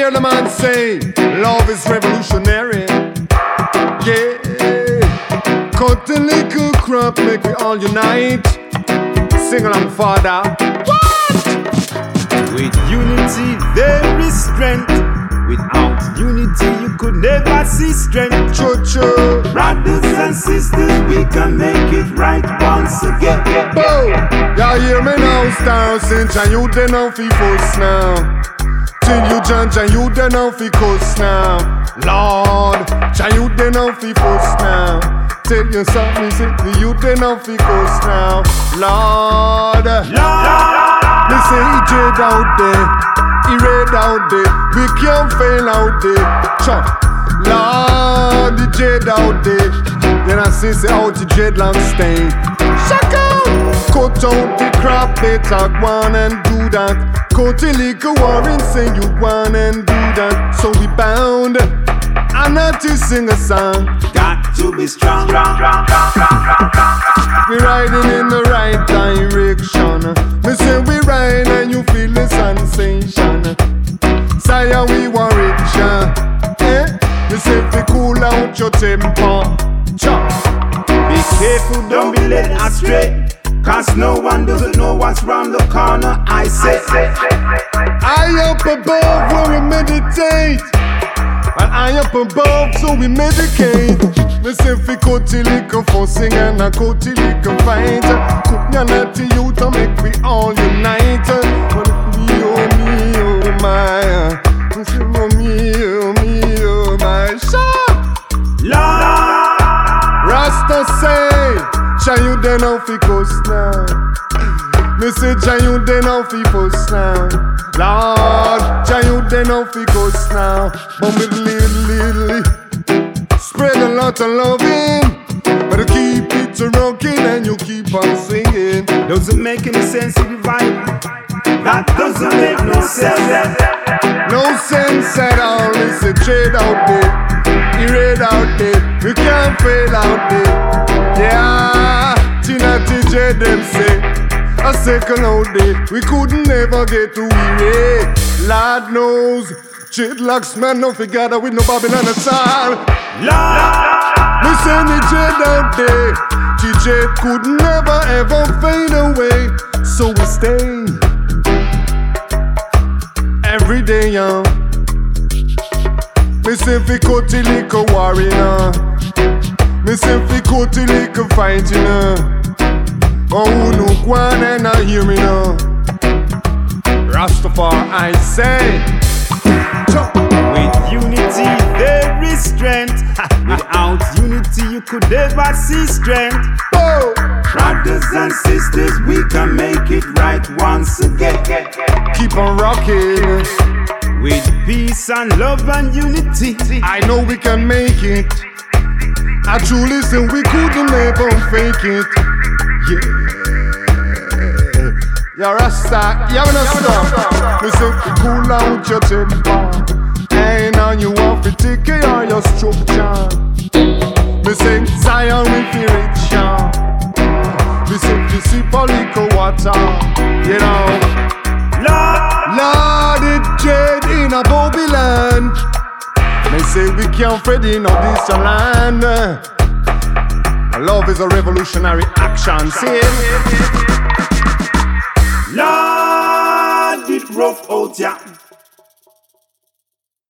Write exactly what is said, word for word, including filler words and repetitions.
hear the man say, love is revolutionary. Yeah, cut the little crap, make we all unite. Sing along, Father. What? With unity there is strength. Without unity you could never see strength. Choo-choo. Brothers and sisters, we can make it right once again. Boom! Y'all hear me now, Star Cinch, and you then now fi fuss now. Till you judge and you then now fi cuss now. Lord, and you then now fi fuss now. Tell you something, say you then now fi cuss now. Lord, Lord, me say he dread out there, he red out there, we can't fail out there. Chop, Lord, the dread out there. Then I say say out the dreadlock stain. Shaka! Cut out the crap, better go on and do that. Cut the liquor warring, say you go on and do that. So we bound, and not to sing a song. got to be strong. We riding in the right direction. Me say we ride and you feel the sensation. Sire we want rich, eh? Me say we cool out your temper. Chop. Be careful, don't be led astray. Cause no one doesn't know what's round the corner. I say, I up above where we meditate, and I up above so we medicate. Me say fi cut the liquor fussing and a cut the liquor fight. Cook ya not to you to make we all unite. But me oh me oh my, me say oh me oh me oh my. Shah Lord, Rasta say, Jah you then now fi cuss now. Me say Jah you then now fi fuss now. Lord, Jah you then now fi cuss now. But me little little spread a lot of loving, but keep it rocking and you keep on singing. doesn't make any sense to divide. That doesn't make no sense. No sense at all. It's a trade out there, he read out there. You can't fail out there. Yeah, Tina T J them say a second out there. We couldn't never get to weary. Lord knows, dreadlocks man no figure with no Babylon at all. Lord, Me say the dread out there, T J could never ever fade away. So we stay every day, young. Me say fi cut the liquor warrior. Me say fi cut the liquor fighting. Oh who no go on and I hear me now. Rastafari I say. Chop. with unity there is strength. Without unity you could never see strength. Oh. Brothers and sisters, we can make it right once again. Keep on rocking. With peace and love and unity, I know we can make it. I truly say we couldn't ever fake it. Yeah. You're a star, you're a star. Me say to cool out your temper. And now you want to take care of your structure. Me say Zion we feel rich, yeah. Me say to sip a little water, you know. Lord, Lord, it dread in a Babylon. They say we can't fret in all this land. Love is a revolutionary action. See it? Lord, it rough out ya.